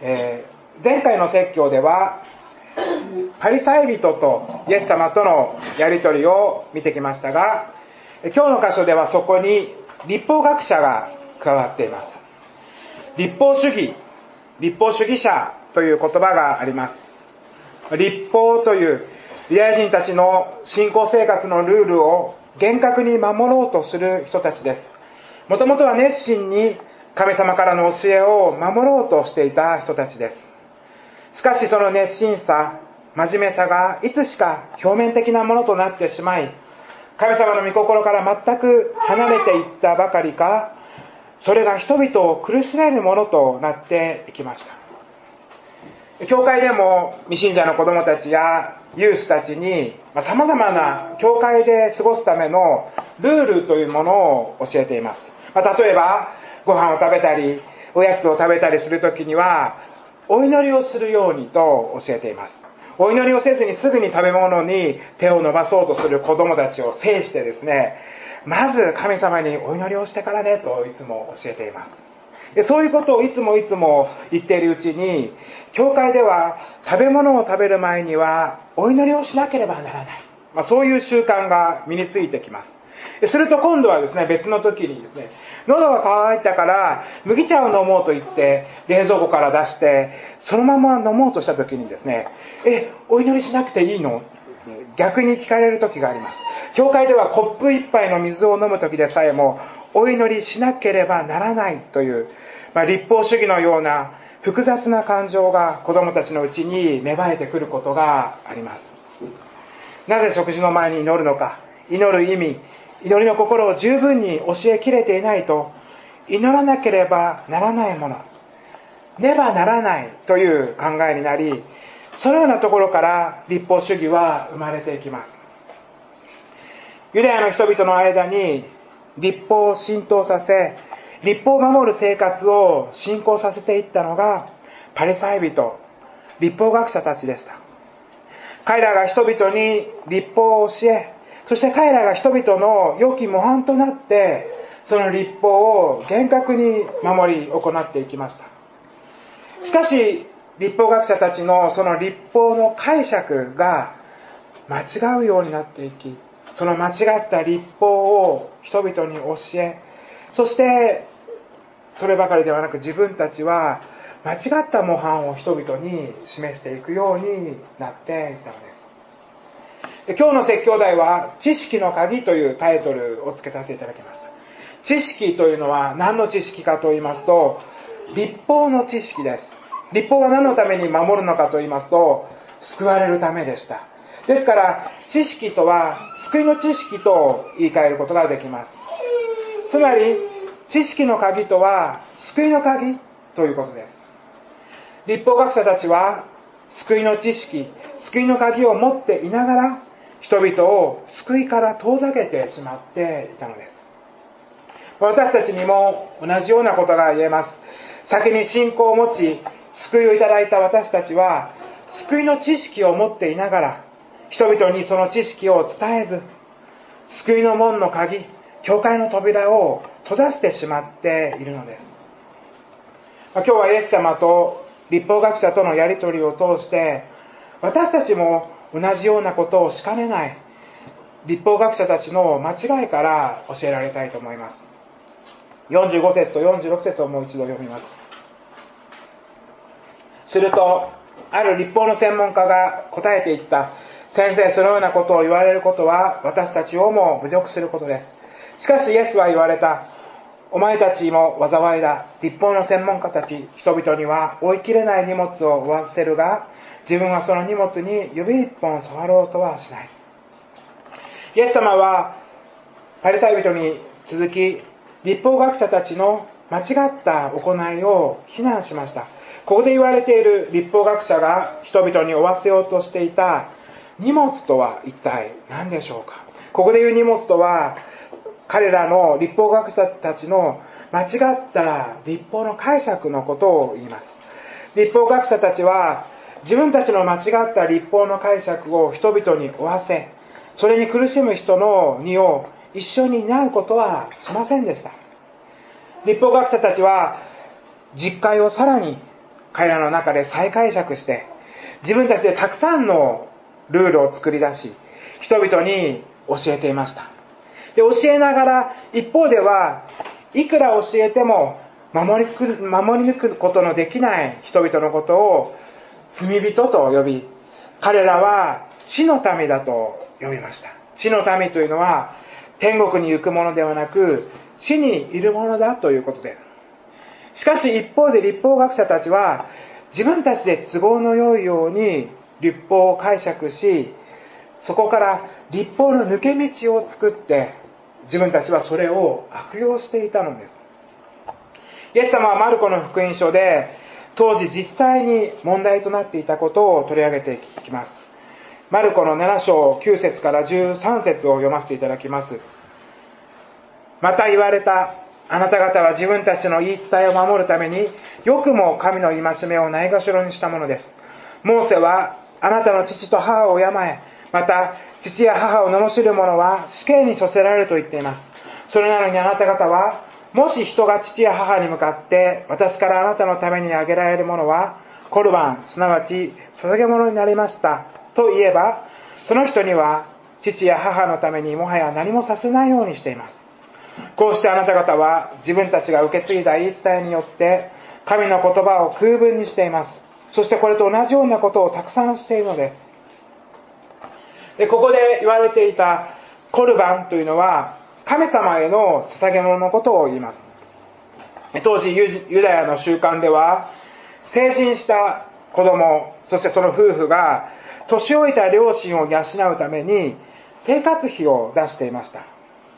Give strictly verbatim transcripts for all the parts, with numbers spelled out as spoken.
えー、前回の説教ではパリサイ人とイエス様とのやり取りを見てきましたが、今日の箇所ではそこに律法学者が加わっています。律法主義、律法主義者という言葉があります。律法というユダヤ人たちの信仰生活のルールを厳格に守ろうとする人たちです。もともとは熱心に神様からの教えを守ろうとしていた人たちです。しかしその熱心さ、真面目さがいつしか表面的なものとなってしまい、神様の御心から全く離れていったばかりか、それが人々を苦しめるものとなっていきました。教会でも未信者の子供たちやユースたちにさまざまな教会で過ごすためのルールというものを教えています。まあ、例えばご飯を食べたりおやつを食べたりするときにはお祈りをするようにと教えています。お祈りをせずにすぐに食べ物に手を伸ばそうとする子供たちを制してですね、まず神様にお祈りをしてからねといつも教えています。でそういうことをいつもいつも言っているうちに、教会では食べ物を食べる前にはお祈りをしなければならない、まあ、そういう習慣が身についてきます。すると今度はですね、別の時にですね、喉が渇いたから麦茶を飲もうと言って冷蔵庫から出してそのまま飲もうとした時にですね、え、お祈りしなくていいの？逆に聞かれる時があります。教会ではコップ一杯の水を飲む時でさえもお祈りしなければならないという、まあ、立法主義のような複雑な感情が子供たちのうちに芽生えてくることがあります。なぜ食事の前に祈るのか、祈る意味、祈りの心を十分に教えきれていないと、祈らなければならないもの、ねばならないという考えになり、そのようなところから律法主義は生まれていきます。ユダヤの人々の間に律法を浸透させ、律法を守る生活を信仰させていったのがパリサイ人、律法学者たちでした。彼らが人々に律法を教え、そして彼らが人々の良き模範となってその律法を厳格に守り行っていきました。しかし律法学者たちのその律法の解釈が間違うようになっていき、その間違った律法を人々に教え、そしてそればかりではなく自分たちは間違った模範を人々に示していくようになっていたのです。今日の説教題は知識の鍵というタイトルを付けさせていただきました。知識というのは何の知識かと言いますと、律法の知識です。律法は何のために守るのかと言いますと、救われるためでした。ですから知識とは救いの知識と言い換えることができます。つまり知識の鍵とは救いの鍵ということです。律法学者たちは救いの知識、救いの鍵を持っていながら人々を救いから遠ざけてしまっていたのです。私たちにも同じようなことが言えます。先に信仰を持ち救いをいただいた私たちは救いの知識を持っていながら人々にその知識を伝えず、救いの門の鍵、教会の扉を閉ざしてしまっているのです。今日はイエス様と律法学者とのやり取りを通して私たちも同じようなことをしかねない律法学者たちの間違いから教えられたいと思います。よんじゅうご節とよんじゅうろく節をもう一度読みます。するとある律法の専門家が答えていった。先生、そのようなことを言われることは私たちをも侮辱することです。しかしイエスは言われた。お前たちも災いだ。律法の専門家たち、人々には追いきれない荷物を負わせるが、自分はその荷物に指一本触ろうとはしない。イエス様はパリサイ人に続き、律法学者たちの間違った行いを非難しました。ここで言われている律法学者が人々に負わせようとしていた荷物とは一体何でしょうか。ここで言う荷物とは、彼らの律法学者たちの間違った律法の解釈のことを言います。律法学者たちは自分たちの間違った律法の解釈を人々に負わせ、それに苦しむ人の荷を一緒に担うことはしませんでした。律法学者たちは実戒をさらに彼らの中で再解釈して、自分たちでたくさんのルールを作り出し、人々に教えていました。で、教えながら、一方ではいくら教えても守りく守り抜くことのできない人々のことを罪人と呼び、彼らは地の民だと呼びました。地の民というのは天国に行くものではなく、地にいるものだということで、しかし一方で律法学者たちは自分たちで都合の良いように律法を解釈し、そこから律法の抜け道を作って自分たちはそれを悪用していたのです。イエス様はマルコの福音書で当時実際に問題となっていたことを取り上げていきます。マルコのなな章きゅう節からじゅうさん節を読ませていただきます。また言われた。あなた方は自分たちの言い伝えを守るためによくも神の戒めをないがしろにしたものです。モーセはあなたの父と母を敬え、また父や母を罵る者は死刑に処せられると言っています。それなのにあなた方は、もし人が父や母に向かって私からあなたのためにあげられるものはコルバン、すなわち捧げ物になりましたと言えば、その人には父や母のためにもはや何もさせないようにしています。こうしてあなた方は自分たちが受け継いだ言い伝えによって神の言葉を空文にしています。そしてこれと同じようなことをたくさんしているのです。で、ここで言われていたコルバンというのは神様への捧げ物のことを言います。当時ユダヤの習慣では成人した子供、そしてその夫婦が年老いた両親を養うために生活費を出していました。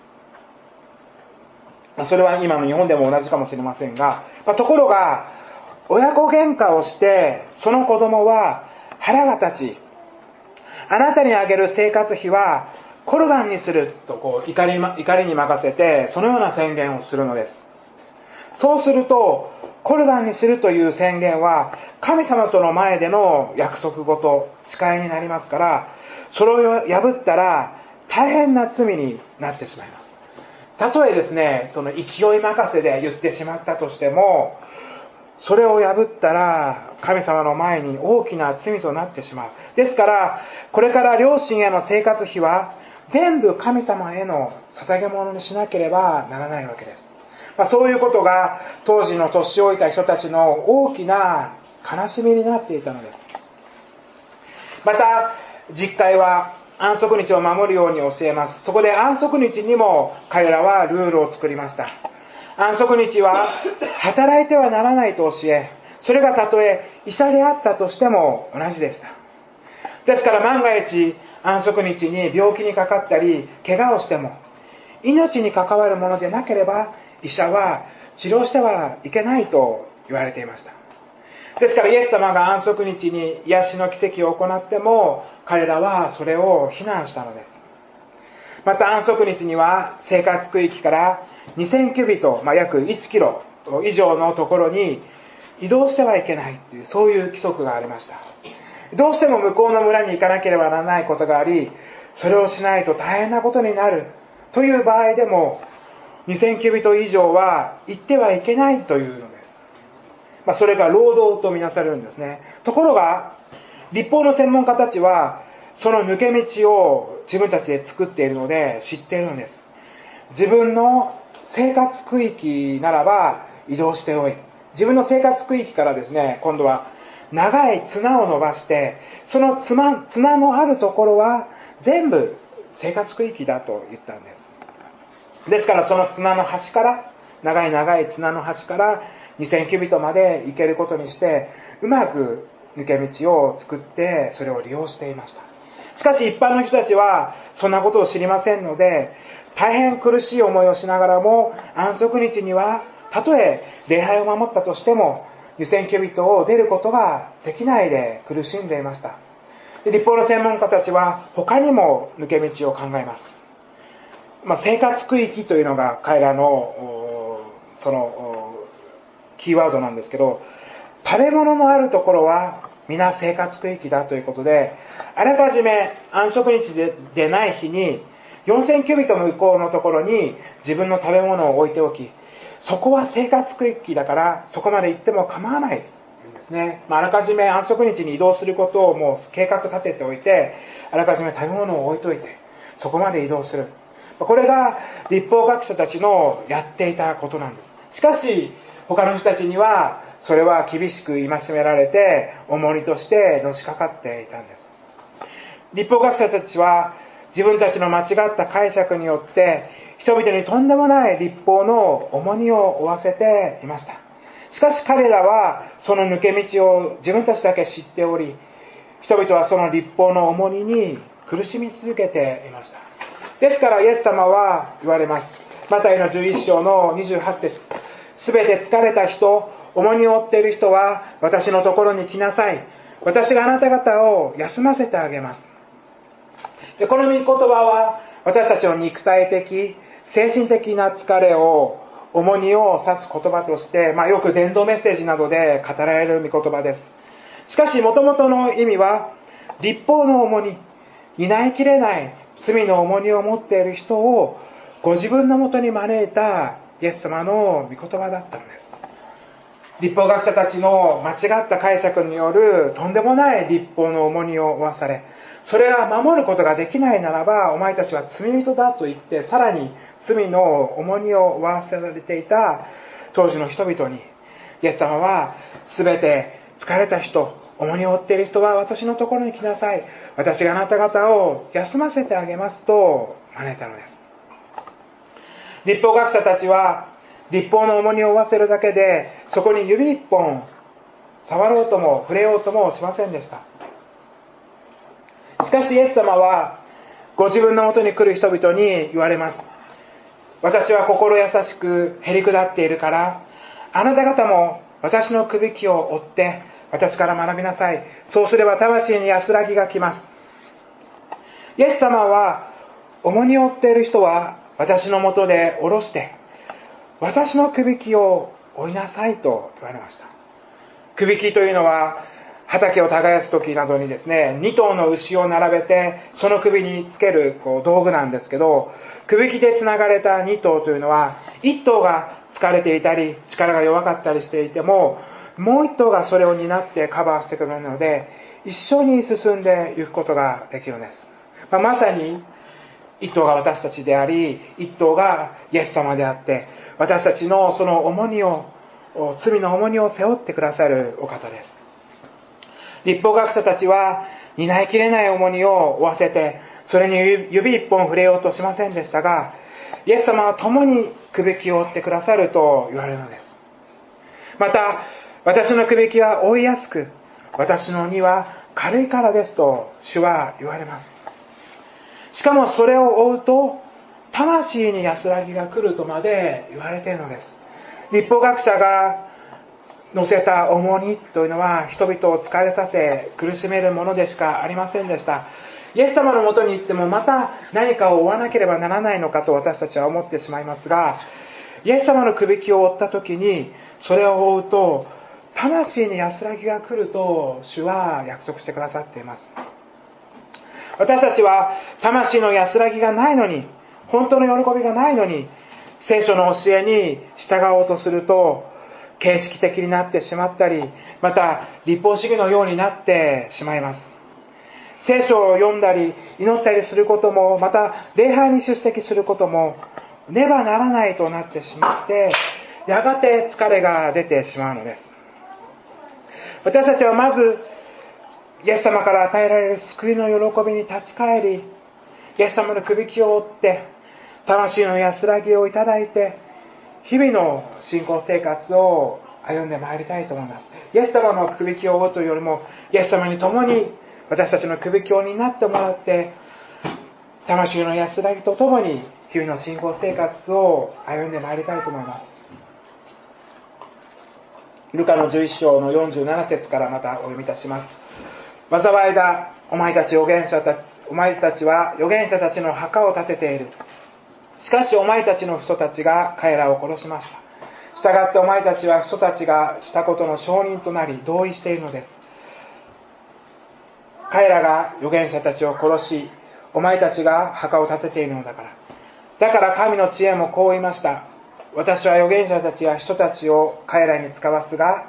それは今の日本でも同じかもしれませんが、ところが親子喧嘩をしてその子供は腹が立ち、あなたにあげる生活費はコルバンにするとこう怒り、怒りに任せてそのような宣言をするのです。そうするとコルバンにするという宣言は神様との前での約束事、誓いになりますから、それを破ったら大変な罪になってしまいます。たとえですね、その勢い任せで言ってしまったとしても、それを破ったら神様の前に大きな罪となってしまう。ですからこれから両親への生活費は全部神様への捧げ物にしなければならないわけです。まあ、そういうことが当時の年老いた人たちの大きな悲しみになっていたのです。また実会は安息日を守るように教えます。そこで安息日にも彼らはルールを作りました。安息日は働いてはならないと教え、それがたとえ医者であったとしても同じでした。ですから万が一安息日に病気にかかったり怪我をしても、命に関わるものでなければ医者は治療してはいけないと言われていました。ですからイエス様が安息日に癒しの奇跡を行っても彼らはそれを非難したのです。また安息日には生活区域からにせんキュビト、まあ、約いちキロ以上のところに移動してはいけないという、そういう規則がありました。どうしても向こうの村に行かなければならないことがあり、それをしないと大変なことになるという場合でもにせんキュビト以上は行ってはいけないというのです。まあ、それが労働とみなされるんですね。ところが律法の専門家たちはその抜け道を自分たちで作っているので知っているのです。自分の生活区域ならば移動しておい、自分の生活区域からですね、今度は長い綱を伸ばしてその綱、綱のあるところは全部生活区域だと言ったんです。ですからその綱の端から、長い長い綱の端からにせんキュビトまで行けることにして、うまく抜け道を作ってそれを利用していました。しかし一般の人たちはそんなことを知りませんので、大変苦しい思いをしながらも安息日にはたとえ礼拝を守ったとしてもにせんキュビトを出ることができないで苦しんでいました。律法の専門家たちは他にも抜け道を考えます。まあ、生活区域というのが彼らのそのキーワードなんですけど、食べ物のあるところは皆生活区域だということで、あらかじめ安息日 で, でない日によんせんキュビト向こうのところに自分の食べ物を置いておき、そこは生活区域だからそこまで行っても構わないとですね。まあ、あらかじめ安息日に移動することをもう計画立てておいて、あらかじめ食べ物を置いといて、そこまで移動する。これが律法学者たちのやっていたことなんです。しかし、他の人たちには、それは厳しく戒められて、重荷としてのしかかっていたんです。律法学者たちは、自分たちの間違った解釈によって、人々にとんでもない律法の重荷を負わせていました。しかし彼らは、その抜け道を自分たちだけ知っており、人々はその律法の重荷に苦しみ続けていました。ですからイエス様は言われます。マタイのじゅういっ章のにじゅうはち節。すべて疲れた人、重荷を負っている人は私のところに来なさい。私があなた方を休ませてあげます。でこの御言葉は私たちの肉体的、精神的な疲れを、重荷を指す言葉として、まあ、よく伝道メッセージなどで語られる御言葉です。しかし元々の意味は、律法の重荷、担いきれない罪の重荷を持っている人をご自分のもとに招いたイエス様の御言葉だったのです。律法学者たちの間違った解釈によるとんでもない律法の重荷を負わされ、それが守ることができないならばお前たちは罪人だと言って、さらに罪の重荷を負わせられていた当時の人々に、イエス様はすべて疲れた人、重荷を負っている人は私のところに来なさい。私があなた方を休ませてあげますと招いたのです。律法学者たちは律法の重荷を負わせるだけで、そこに指一本触ろうとも触れようともしませんでした。しかしイエス様はご自分のもとに来る人々に言われます。私は心優しくへりくだっているから、あなた方も私のくびきを追って私から学びなさい。そうすれば魂に安らぎが来ます。イエス様は重荷を負っている人は私のもとで下ろして私のくびきを追いなさいと言われました。くびきというのは畑を耕す時などにですね、に頭の牛を並べてその首につけるこう道具なんですけど、くびきでつながれたに頭というのは、いっ頭が疲れていたり力が弱かったりしていても、もういっ頭がそれを担ってカバーしてくれるので、一緒に進んでいくことができるんです。まあ、まさにいっ頭が私たちであり、いっ頭がイエス様であって、私たちのその重荷を、罪の重荷を背負ってくださるお方です。律法学者たちは担いきれない重荷を負わせて、それに指一本触れようとしませんでしたが、イエス様は共にくびきを負ってくださると言われるのです。また、私のくびきは負いやすく、私の荷は軽いからですと主は言われます。しかもそれを追うと、魂に安らぎが来るとまで言われているのです。律法学者が乗せた重荷というのは人々を疲れさせ苦しめるものでしかありませんでした。イエス様のもとに行ってもまた何かを追わなければならないのかと私たちは思ってしまいますが、イエス様のくびきを追った時にそれを追うと魂に安らぎが来ると主は約束してくださっています。私たちは魂の安らぎがないのに、本当の喜びがないのに、聖書の教えに従おうとすると形式的になってしまったり、また律法主義のようになってしまいます。聖書を読んだり祈ったりすることも、また礼拝に出席することもねばならないとなってしまって、やがて疲れが出てしまうのです。私たちはまずイエス様から与えられる救いの喜びに立ち返り、イエス様のくびきを追って魂の安らぎをいただいて、日々の信仰生活を歩んでまいりたいと思います。イエス様のくびきを追うというよりも、イエス様に共に私たちのくびきを担ってもらって、魂の安らぎとともに日々の信仰生活を歩んでまいりたいと思います。ルカのじゅういっ章のよんじゅうなな節からまたお読みいたします。災いだ、お前たち預言者たち、お前たちは預言者たちの墓を建てている。しかしお前たちの父祖たちが彼らを殺しました。したがってお前たちは父祖たちがしたことの証人となり同意しているのです。彼らが預言者たちを殺し、お前たちが墓を建てているのだから。だから神の知恵もこう言いました。私は預言者たちや人たちを彼らに使わすが、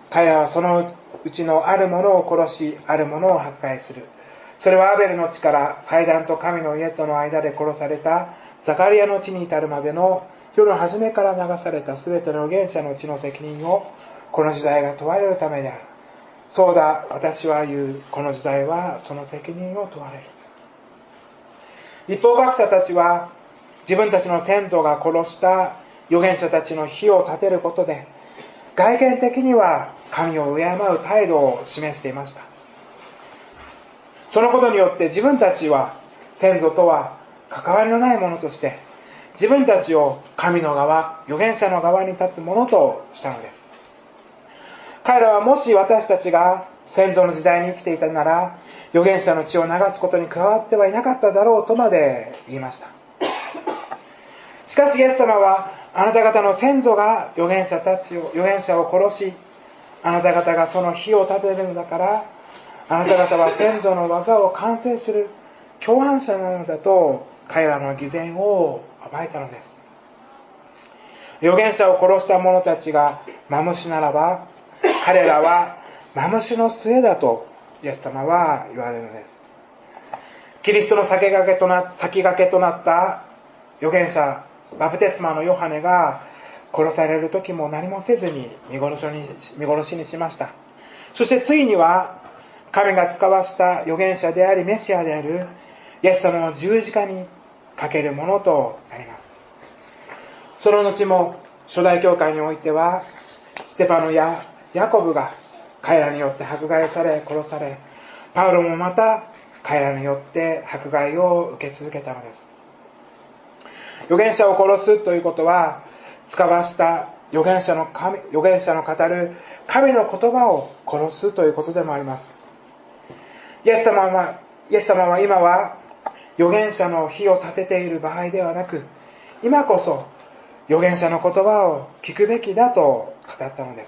彼らはそのうちのあるものを殺し、あるものを迫害する。それはアベルの地から祭壇と神の家との間で殺されたザカリアの地に至るまでの世の初めから流されたすべての預言者の地の責任をこの時代が問われるためである。そうだ、私は言う。この時代はその責任を問われる。立法学者たちは自分たちの先祖が殺した預言者たちの火を立てることで外見的には神を敬う態度を示していました。そのことによって自分たちは先祖とは関わりのないものとして自分たちを神の側、預言者の側に立つものとしたのです。彼らはもし私たちが先祖の時代に生きていたなら預言者の血を流すことに加わってはいなかっただろうとまで言いました。しかしイエス様はあなた方の先祖が預言者たちを預言者を殺しあなた方がその火を立てるのだからあなた方は先祖の技を完成する共犯者なのだと彼らの偽善を暴いたのです。預言者を殺した者たちがマムシならば彼らはマムシの末だとイエス様は言われるのです。キリストの先駆けとな、先駆けとなった預言者バプテスマのヨハネが殺される時も何もせずに見殺しに、見殺しにしました。そしてついには神が使わした預言者でありメシアであるイエス様の十字架にかけるものとなります。その後も初代教会においてはステパノやヤコブが彼らによって迫害され殺されパウロもまた彼らによって迫害を受け続けたのです。預言者を殺すということは使わした預言者の神、預言者の語る神の言葉を殺すということでもあります。イエス様は、イエス様は今は預言者の火を立てている場合ではなく今こそ預言者の言葉を聞くべきだと語ったのです。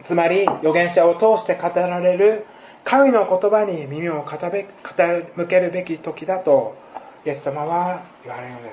つまり預言者を通して語られる神の言葉に耳を傾けるべき時だとイエス様は言われるのです。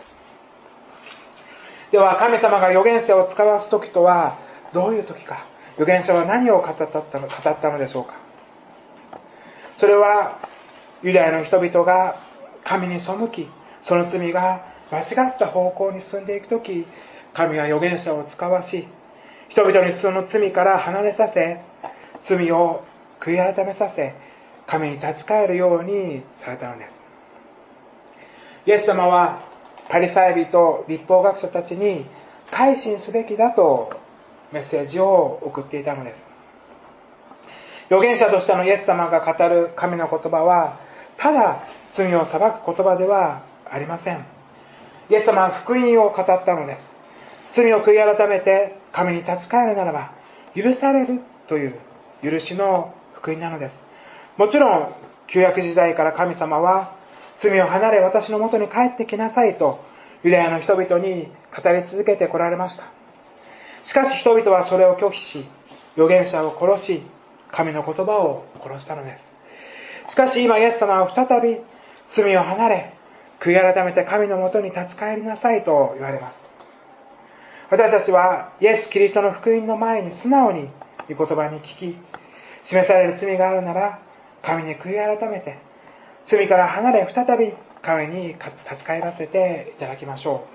では神様が預言者を使わす時とはどういう時か、預言者は何を語ったの、語ったのでしょうか。それはユダヤの人々が神に背きその罪が間違った方向に進んでいくとき神は預言者を使わし人々にその罪から離れさせ罪を悔い改めさせ神に立ち返るようにされたのです。イエス様はパリサイ人立法学者たちに改心すべきだとメッセージを送っていたのです。預言者としてのイエス様が語る神の言葉はただ罪を裁く言葉ではありません。イエス様は福音を語ったのです。罪を悔い改めて神に立ち返るならば許されるという許しの福音なのです。もちろん旧約時代から神様は罪を離れ私のもとに帰ってきなさいとユダヤの人々に語り続けてこられました。しかし人々はそれを拒否し預言者を殺し神の言葉を殺したのです。しかし今イエス様は再び罪を離れ悔い改めて神のもとに立ち返りなさいと言われます。私たちはイエス・キリストの福音の前に素直に御言葉に聞き示される罪があるなら神に悔い改めて罪から離れ再び神に立ち返らせていただきましょ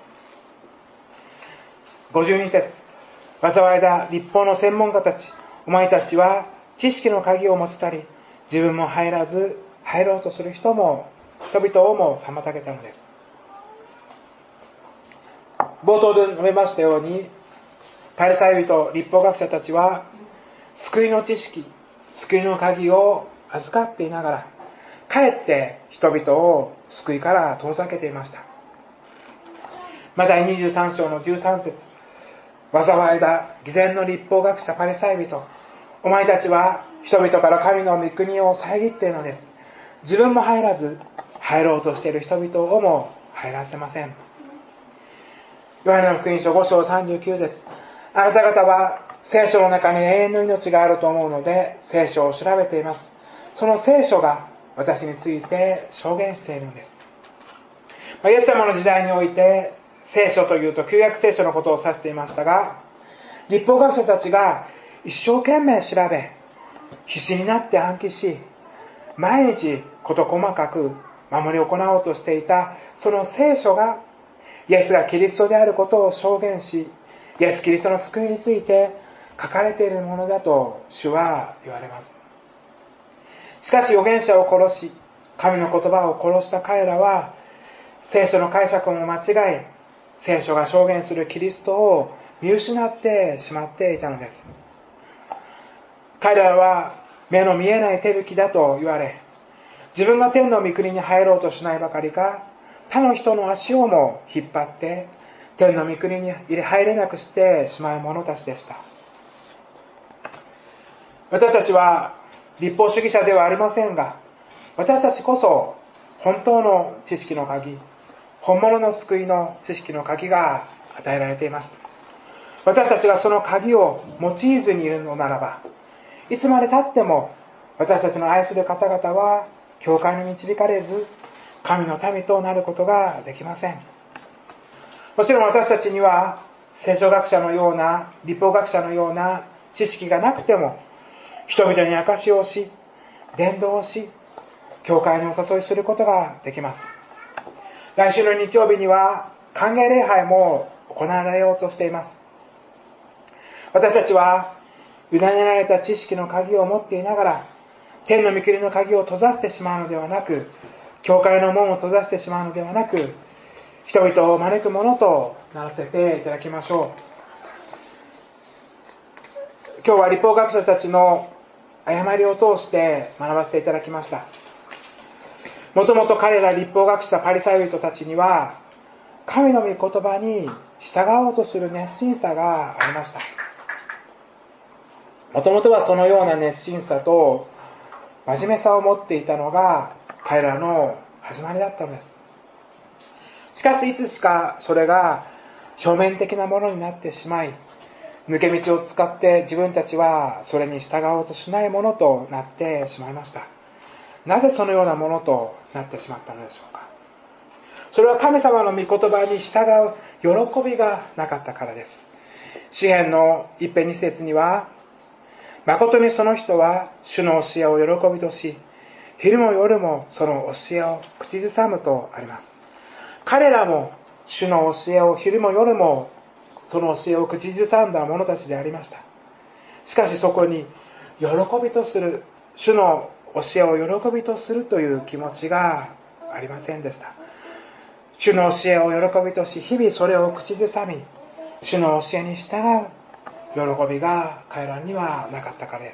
う。ごじゅうに節、災いだ立法の専門家たち、お前たちは知識の鍵を持ちたり自分も入らず入ろうとする人も人々をも妨げたのです。冒頭で述べましたようにパリサイ人立法学者たちは救いの知識救いの鍵を預かっていながらかえって人々を救いから遠ざけていました。マタイにじゅうさん章のじゅうさん節、災いだ偽善の立法学者パリサイ人、お前たちは人々から神の御国を遮っているのです。自分も入らず入ろうとしている人々をも入らせません。ヨハネの福音書ご章さんじゅうきゅう節、あなた方は聖書の中に永遠の命があると思うので聖書を調べています。その聖書が私について証言しているのです。イエス様の時代において聖書というと旧約聖書のことを指していましたが、 律法学者たちが一生懸命調べ、必死になって暗記し、毎日事細かく守り行おうとしていたその聖書が、イエスがキリストであることを証言し、イエス・キリストの救いについて書かれているものだと主は言われます。しかし預言者を殺し、神の言葉を殺した彼らは、聖書の解釈も間違い、聖書が証言するキリストを見失ってしまっていたのです。彼らは目の見えない手引きだと言われ、自分が天の御国に入ろうとしないばかりか、他の人の足をも引っ張って天の御国に入れなくしてしまう者たちでした。私たちは律法主義者ではありませんが、私たちこそ本当の知識の鍵、本物の救いの知識の鍵が与えられています。私たちがその鍵を用いずにいるのならば、いつまで経っても私たちの愛する方々は教会に導かれず、神の民となることができません。もちろん私たちには聖書学者のような、律法学者のような知識がなくても、人々に証しをし、伝道をし、教会にお誘いすることができます。来週の日曜日には歓迎礼拝も行われようとしています。私たちは委ねられた知識の鍵を持っていながら、天の御国の鍵を閉ざしてしまうのではなく、教会の門を閉ざしてしまうのではなく、人々を招くものとならせていただきましょう。今日は律法学者たちの誤りを通して学ばせていただきました。もともと彼ら律法学者パリサイ人たちには、神の御言葉に従おうとする熱心さがありました。もともとはそのような熱心さと真面目さを持っていたのが彼らの始まりだったのです。しかしいつしかそれが表面的なものになってしまい、抜け道を使って自分たちはそれに従おうとしないものとなってしまいました。なぜそのようなものとなってしまったのでしょうか。それは神様の御言葉に従う喜びがなかったからです。詩編の一編二節には、誠にその人は主の教えを喜びとし、昼も夜もその教えを口ずさむとあります。彼らも主の教えを昼も夜もその教えを口ずさんだ者たちでありました。しかしそこに喜びとする、主の教えを喜びとするという気持ちがありませんでした。主の教えを喜びとし、日々それを口ずさみ、主の教えに従う喜びが彼らにはなかったからです。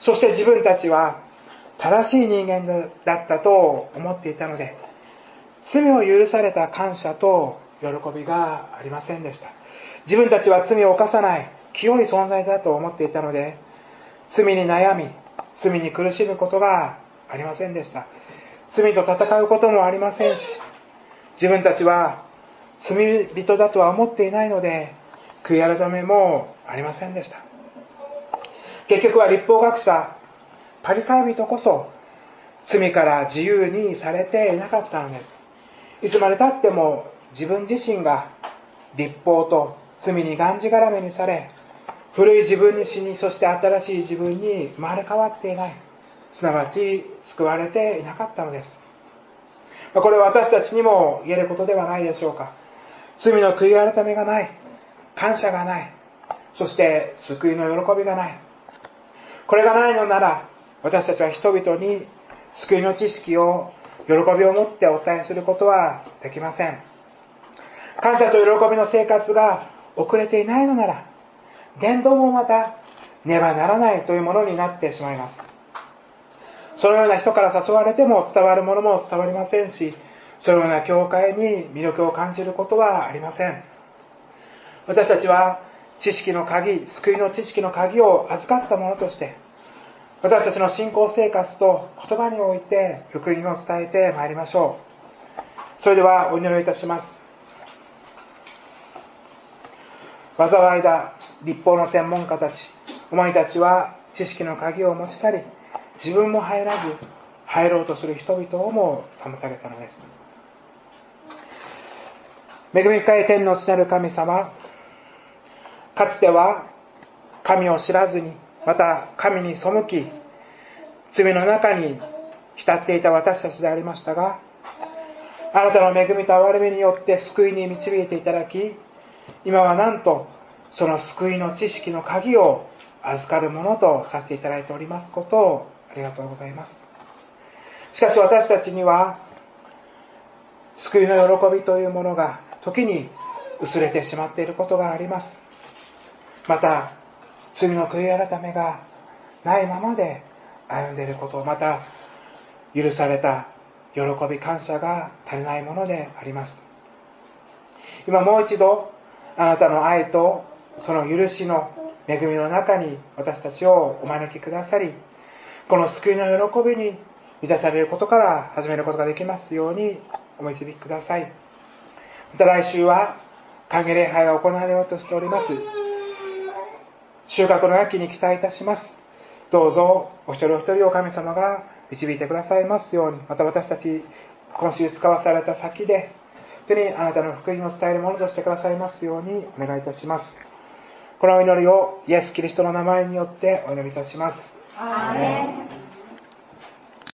そして自分たちは正しい人間だったと思っていたので、罪を許された感謝と喜びがありませんでした。自分たちは罪を犯さない清い存在だと思っていたので、罪に悩み、罪に苦しむことがありませんでした。罪と戦うこともありませんし、自分たちは罪人だとは思っていないので、悔い改めもありませんでした。結局は律法学者パリサイ人こそ罪から自由にされていなかったのです。いつまで経っても自分自身が律法と罪にがんじがらめにされ、古い自分に死に、そして新しい自分に生まれ変わっていない、すなわち救われていなかったのです。これは私たちにも言えることではないでしょうか。罪の悔い改めがない、感謝がない、そして救いの喜びがない。これがないのなら、私たちは人々に救いの知識を、喜びを持ってお伝えすることはできません。感謝と喜びの生活が遅れていないのなら、伝道もまたねばならないというものになってしまいます。そのような人から誘われても伝わるものも伝わりませんし、そのような教会に魅力を感じることはありません。私たちは知識の鍵、救いの知識の鍵を預かったものとして、私たちの信仰生活と言葉において福音を伝えてまいりましょう。それではお祈りをいたします。災いだ律法の専門家たち、お前たちは知識の鍵を持ち去り、自分も入らず入ろうとする人々をも妨げたのです。恵み深い天の父なる神様、かつては神を知らずに、また神に背き、罪の中に浸っていた私たちでありましたが、あなたの恵みと憐れみによって救いに導いていただき、今はなんとその救いの知識の鍵を預かるものとさせていただいておりますことをありがとうございます。しかし私たちには救いの喜びというものが時に薄れてしまっていることがあります。また罪の悔い改めがないままで歩んでいること、また許された喜び感謝が足りないものであります。今もう一度あなたの愛とその許しの恵みの中に私たちをお招きくださり、この救いの喜びに満たされることから始めることができますようにお導きください。また来週は歓迎礼拝が行われようとしております。収穫の秋に期待いたします。どうぞお一人お一人を神様が導いてくださいますように、また私たち今週使わされた先で本当にあなたの福音を伝えるものとしてくださいますようにお願いいたします。このお祈りをイエス・キリストの名前によってお祈りいたします。 アーメン。